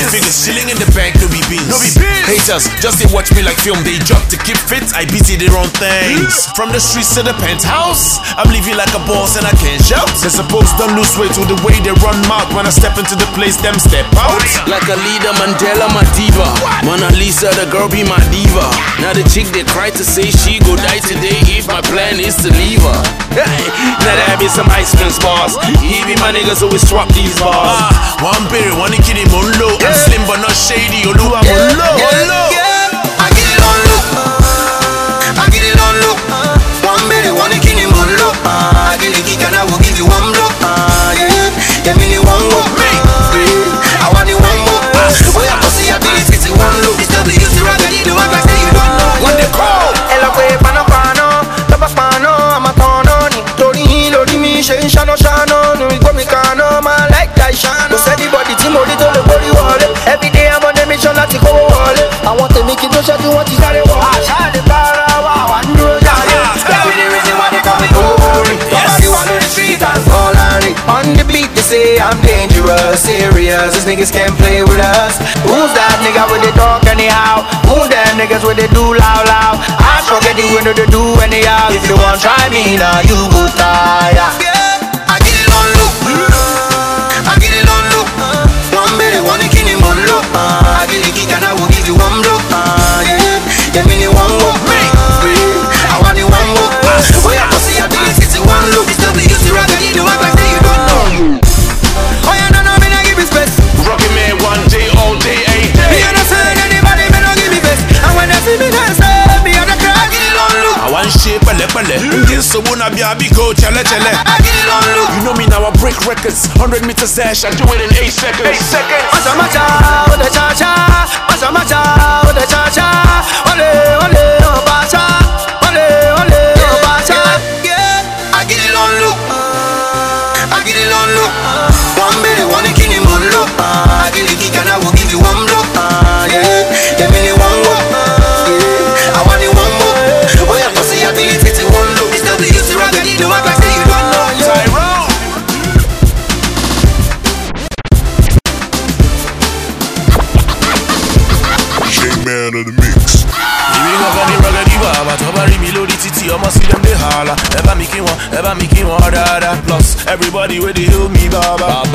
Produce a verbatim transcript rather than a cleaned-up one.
Big figures, chilling in the bank, no be beans. No be beans. Haters, just they watch me like film. They drop to keep fit, I busy their own things. From the streets to the penthouse, I'm living like a boss and I can't shout. They supposed don't lose weight with the way they run mouth. When I step into the place, them step out. Like a leader, Mandela, my diva. Mona Lisa, the girl be my diva. Now the chick they cry to say she go die today if my plan is to leave her. Hey, now there be some ice cream bars. He be my niggas always swap these bars. Ah, one berry, one kid in Molo. I'm slim but not shady. Oluwa Molo. I get it on look. I get it on look. One berry, one kid in Molo. I get it kick and I will give you one blow. Yeah, give me one more. I want it one more. Oh yeah, pussy, I feel it, it's one look. It's W C Raggedy, the one I say you don't know. When they call, ela kwe pano pano, tapa pano, ama tono ni. Tori lori mi she shano shano, no mi go mi kano, ma like that shano. Who said the body team only to the body wallet? Every day I'm on a mission, not to go wallet. I want to make it no shot, you want to carry one. I shot the car, wow, I know that. That's the reason why they call me Gory. Nobody want on the street and fall on it. On the beat they say I'm dangerous, serious. These niggas can't play with us. Who's that nigga with the talk anyhow? Who them niggas with the do loud loud? I forget the window to do anyhow. If you want try me now, you go tire. Yeah, I get it on loop. I get it on loop. One minute, one kill him on loop. I get the kick and I will give you one blow. Yeah, give me one more. I want you one more. Oh yeah, pussy, I feel it, it's one loop. It's W C Raggedy, the one I say you don't know. Oh yeah, no, no, me not give you space. Rocky man one day, all day, eight day. Me understand anybody, me not give me face. And when they see me dance, me on the crack, get it on loop. I want shape, pele pele. This so wanna be a big go, chale chale. I get it on loop. You know me now, I break records. Hundred meters dash, I do it in eight seconds. Eight seconds. Macha macha, with the cha cha. Macha macha, with the cha cha. Ole ole, oh bacha. Ole ole, oh bacha. Yeah, I get it on loop. I get it on loop. One minute, one king in one loop. I get it kick and I will give you one blow. Yeah, give me one more. Yeah, I want you one more. Oh yeah, pussy, I feel it, it's one loop. It's W C Raggedy, the one I say you don't know. Tyrone. Man of the mix. Plus, everybody with the heal me, baba.